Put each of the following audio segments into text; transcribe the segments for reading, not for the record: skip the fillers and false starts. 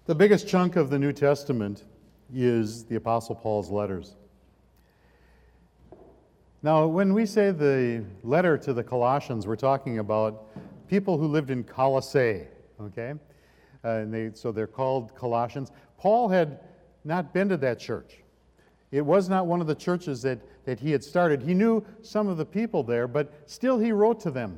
The biggest chunk of the New Testament is the Apostle Paul's letters. Now, when we say the letter to the Colossians, we're talking about people who lived in Colossae, okay? So they're called Colossians. Paul had not been to that church. It was not one of the churches that he had started. He knew some of the people there, but still he wrote to them.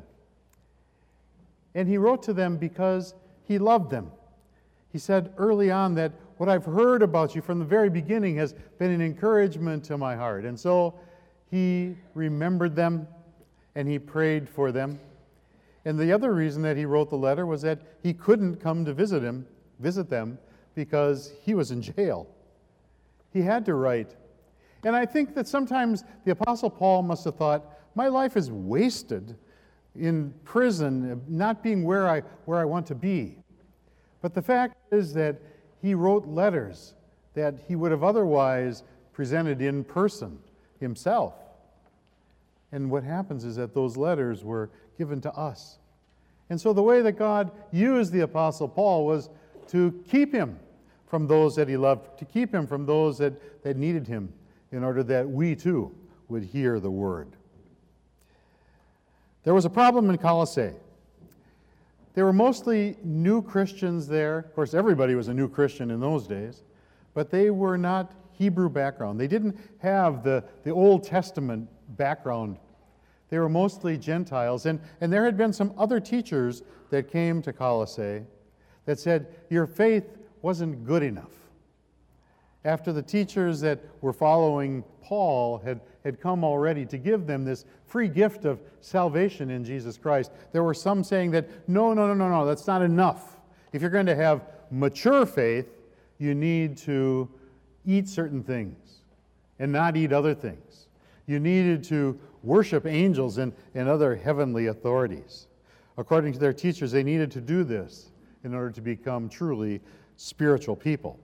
And he wrote to them because he loved them. He said early on that what I've heard about you from the very beginning has been an encouragement to my heart. And so he remembered them and he prayed for them. And the other reason that he wrote the letter was that he couldn't come to visit them because he was in jail. He had to write. And I think that sometimes the Apostle Paul must have thought, my life is wasted in prison, not being where I want to be. But the fact is that he wrote letters that he would have otherwise presented in person himself. And what happens is that those letters were given to us. And so the way that God used the Apostle Paul was to keep him from those that he loved, to keep him from those that needed him, in order that we too would hear the word. There was a problem in Colossae. There were mostly new Christians there. Of course, everybody was a new Christian in those days, but they were not Hebrew background. They didn't have the Old Testament background. They were mostly Gentiles. And there had been some other teachers that came to Colossae that said, your faith wasn't good enough. After the teachers that were following Paul had come already to give them this free gift of salvation in Jesus Christ, there were some saying that, no, that's not enough. If you're going to have mature faith, you need to eat certain things and not eat other things. You needed to worship angels and other heavenly authorities. According to their teachers, they needed to do this in order to become truly spiritual people.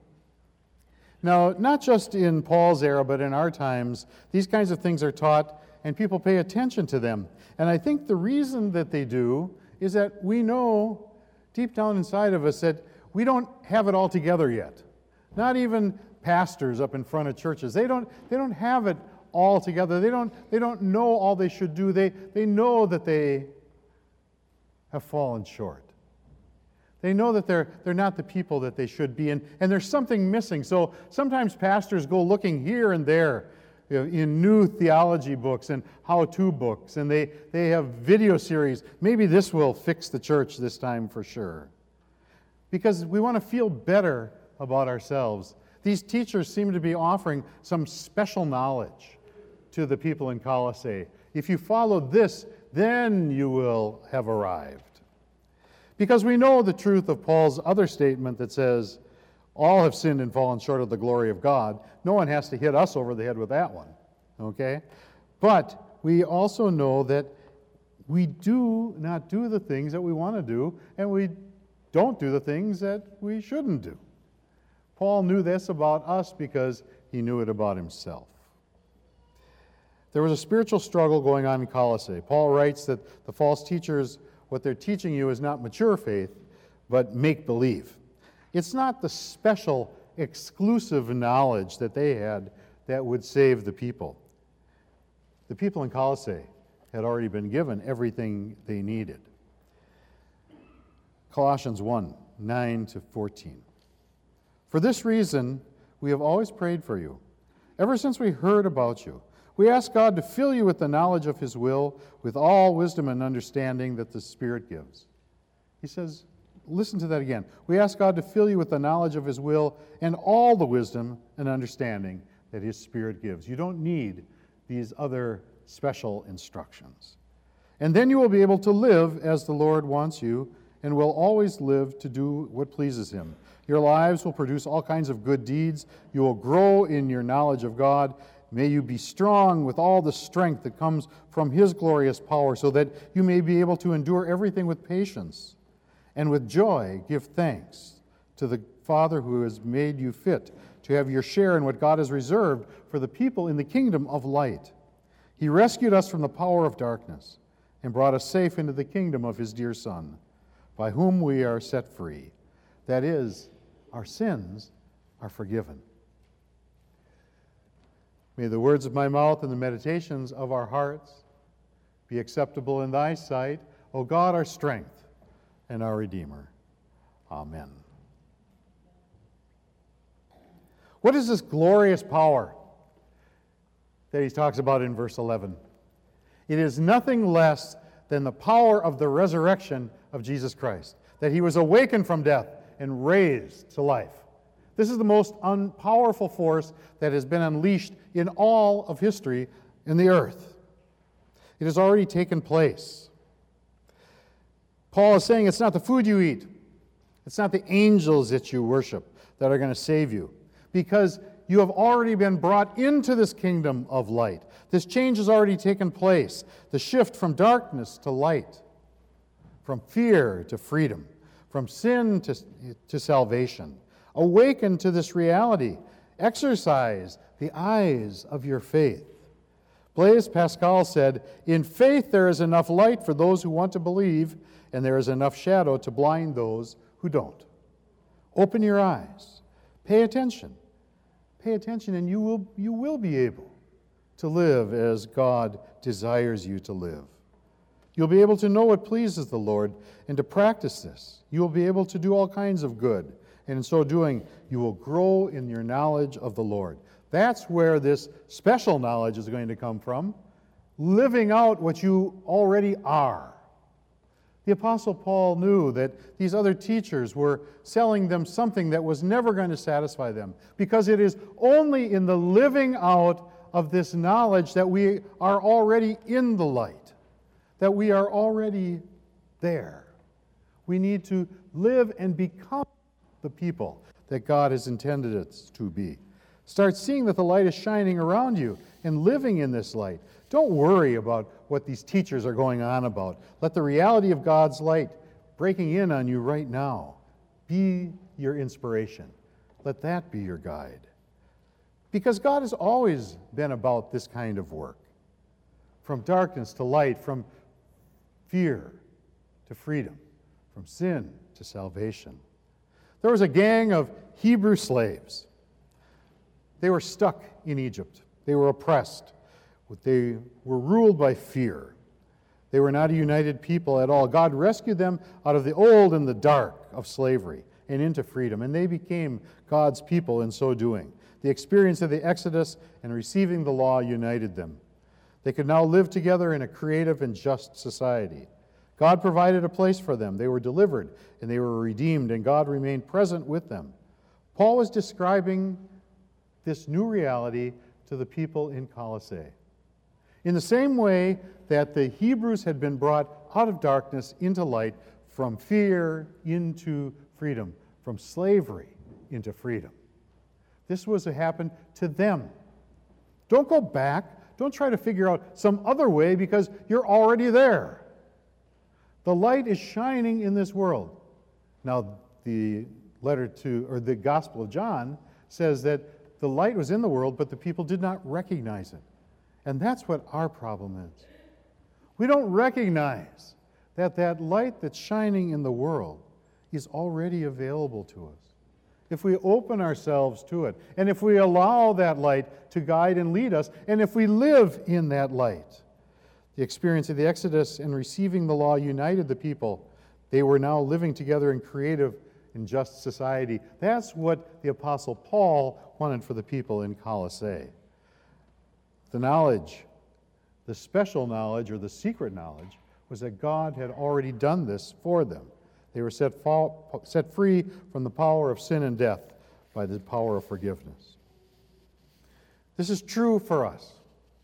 Now, not just in Paul's era, but in our times, these kinds of things are taught and people pay attention to them. And I think the reason that they do is that we know deep down inside of us that we don't have it all together yet. Not even pastors up in front of churches. They don't have it all together. They don't know all they should do. They know that they have fallen short. They know that they're not the people that they should be, and there's something missing. So sometimes pastors go looking here and there in new theology books and how-to books, and they have video series. Maybe this will fix the church this time for sure. Because we want to feel better about ourselves. These teachers seem to be offering some special knowledge to the people in Colossae. If you follow this, then you will have arrived. Because we know the truth of Paul's other statement that says, all have sinned and fallen short of the glory of God. No one has to hit us over the head with that one, okay? But we also know that we do not do the things that we want to do, and we don't do the things that we shouldn't do. Paul knew this about us because he knew it about himself. There was a spiritual struggle going on in Colossae. Paul writes that the false teachers, what they're teaching you is not mature faith, but make-believe. It's not the special, exclusive knowledge that they had that would save the people. The people in Colossae had already been given everything they needed. Colossians 1, 9-14. For this reason, we have always prayed for you, ever since we heard about you. We ask God to fill you with the knowledge of His will, with all wisdom and understanding that the Spirit gives. He says, listen to that again. We ask God to fill you with the knowledge of His will and all the wisdom and understanding that His Spirit gives. You don't need these other special instructions. And then you will be able to live as the Lord wants you and will always live to do what pleases Him. Your lives will produce all kinds of good deeds. You will grow in your knowledge of God. May you be strong with all the strength that comes from His glorious power, so that you may be able to endure everything with patience. And with joy give thanks to the Father who has made you fit to have your share in what God has reserved for the people in the kingdom of light. He rescued us from the power of darkness and brought us safe into the kingdom of His dear Son, by whom we are set free. That is, our sins are forgiven. May the words of my mouth and the meditations of our hearts be acceptable in thy sight, O God, our strength and our Redeemer. Amen. What is this glorious power that he talks about in verse 11? It is nothing less than the power of the resurrection of Jesus Christ, that he was awakened from death and raised to life. This is the most powerful force that has been unleashed in all of history in the earth. It has already taken place. Paul is saying it's not the food you eat, it's not the angels that you worship that are going to save you, because you have already been brought into this kingdom of light. This change has already taken place. The shift from darkness to light, from fear to freedom, from sin to salvation. Awaken to this reality. Exercise the eyes of your faith. Blaise Pascal said, "In faith there is enough light for those who want to believe, and there is enough shadow to blind those who don't." Open your eyes. Pay attention. Pay attention, and you will be able to live as God desires you to live. You'll be able to know what pleases the Lord and to practice this. You will be able to do all kinds of good, and in so doing, you will grow in your knowledge of the Lord. That's where this special knowledge is going to come from, living out what you already are. The Apostle Paul knew that these other teachers were selling them something that was never going to satisfy them, because it is only in the living out of this knowledge that we are already in the light, that we are already there. We need to live and become the people that God has intended us to be. Start seeing that the light is shining around you and living in this light. Don't worry about what these teachers are going on about. Let the reality of God's light breaking in on you right now be your inspiration. Let that be your guide. Because God has always been about this kind of work. From darkness to light, from fear to freedom, from sin to salvation. There was a gang of Hebrew slaves. They were stuck in Egypt. They were oppressed. They were ruled by fear. They were not a united people at all. God rescued them out of the old and the dark of slavery and into freedom, and they became God's people in so doing. The experience of the Exodus and receiving the law united them. They could now live together in a creative and just society. God provided a place for them. They were delivered, and they were redeemed, and God remained present with them. Paul was describing this new reality to the people in Colossae. In the same way that the Hebrews had been brought out of darkness into light, from fear into freedom, from slavery into freedom. This was to happen to them. Don't go back. Don't try to figure out some other way, because you're already there. The light is shining in this world. Now, the Gospel of John says that the light was in the world, but the people did not recognize it. And that's what our problem is. We don't recognize that that light that's shining in the world is already available to us. If we open ourselves to it, and if we allow that light to guide and lead us, and if we live in that light. The experience of the Exodus and receiving the law united the people. They were now living together in creative and just society. That's what the Apostle Paul wanted for the people in Colossae. The knowledge, the special knowledge or the secret knowledge, was that God had already done this for them. They were set free from the power of sin and death by the power of forgiveness. This is true for us.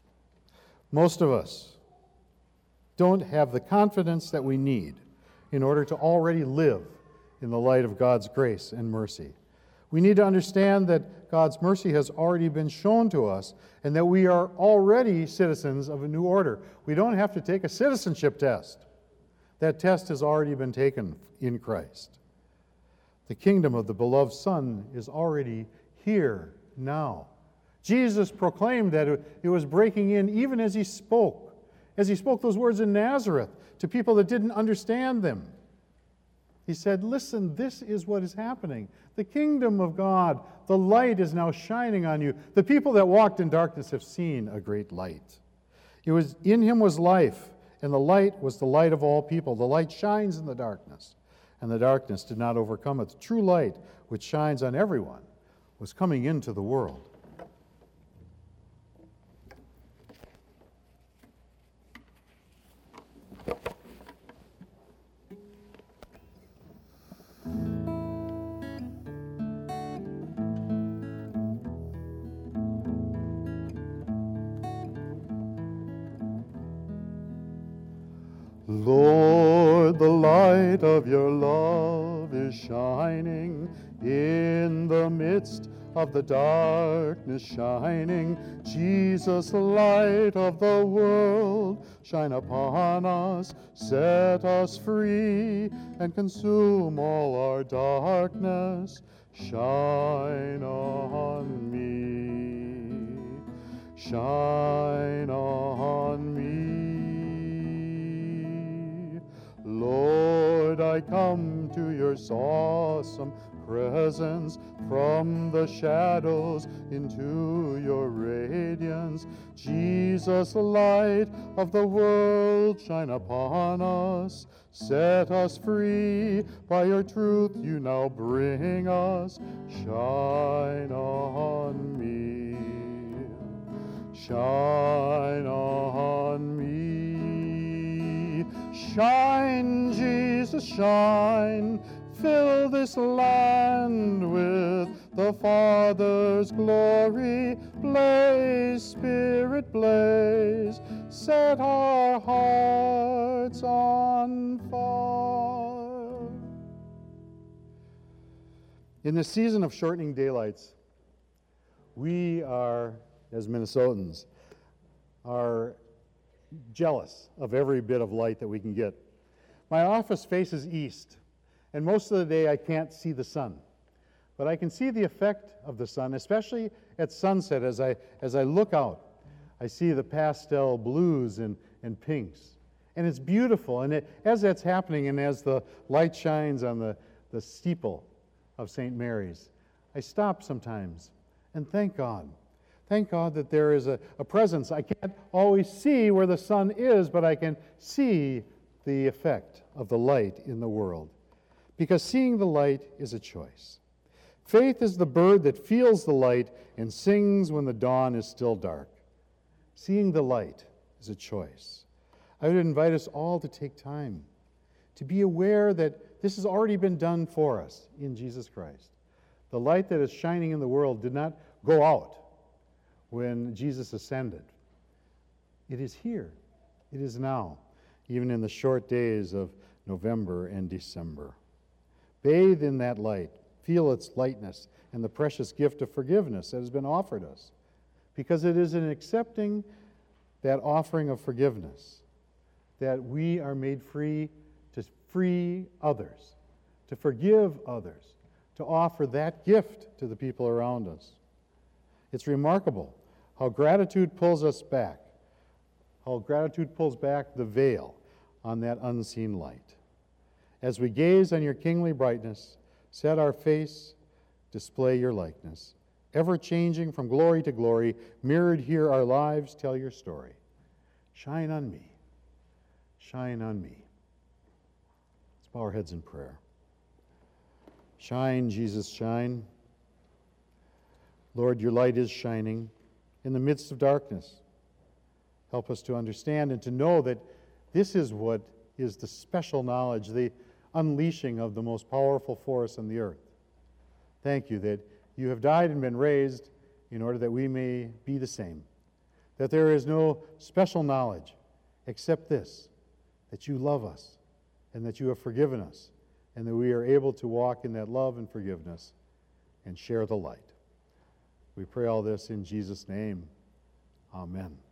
Most of us don't have the confidence that we need in order to already live in the light of God's grace and mercy. We need to understand that God's mercy has already been shown to us and that we are already citizens of a new order. We don't have to take a citizenship test. That test has already been taken in Christ. The kingdom of the beloved Son is already here now. Jesus proclaimed that it was breaking in even as he spoke those words in Nazareth to people that didn't understand them. He said, listen, this is what is happening. The kingdom of God, the light is now shining on you. The people that walked in darkness have seen a great light. In him was life, and the light was the light of all people. The light shines in the darkness, and the darkness did not overcome it. The true light, which shines on everyone, was coming into the world. Lord, the light of your love is shining in the midst of the darkness shining. Jesus, light of the world, shine upon us, set us free, and consume all our darkness. Shine on me, shine on me. Lord, I come to your awesome presence, from the shadows into your radiance. Jesus, light of the world, shine upon us, set us free. By your truth you now bring us. Shine on me, shine on me. Shine, Jesus, shine. Fill this land with the Father's glory. Blaze, Spirit, blaze. Set our hearts on fire. In the season of shortening daylights, we are, as Minnesotans, are jealous of every bit of light that we can get. My office faces east, and most of the day I can't see the sun. But I can see the effect of the sun, especially at sunset. As I look out, I see the pastel blues and pinks. And it's beautiful. And as that's happening, and as the light shines on the steeple of St. Mary's, I stop sometimes and thank God. Thank God that there is a presence. I can't always see where the sun is, but I can see the effect of the light in the world. Because seeing the light is a choice. Faith is the bird that feels the light and sings when the dawn is still dark. Seeing the light is a choice. I would invite us all to take time to be aware that this has already been done for us in Jesus Christ. The light that is shining in the world did not go out when Jesus ascended. It is here. It is now, even in the short days of November and December. Bathe in that light. Feel its lightness and the precious gift of forgiveness that has been offered us. Because it is in accepting that offering of forgiveness that we are made free to free others, to forgive others, to offer that gift to the people around us. It's remarkable how gratitude pulls us back, how gratitude pulls back the veil on that unseen light. As we gaze on your kingly brightness, set our face, display your likeness. Ever changing from glory to glory, mirrored here our lives tell your story. Shine on me, shine on me. Let's bow our heads in prayer. Shine, Jesus, shine. Lord, your light is shining in the midst of darkness. Help us to understand and to know that this is what is the special knowledge, the unleashing of the most powerful force on the earth. Thank you that you have died and been raised in order that we may be the same. That there is no special knowledge except this, that you love us and that you have forgiven us and that we are able to walk in that love and forgiveness and share the light. We pray all this in Jesus' name. Amen.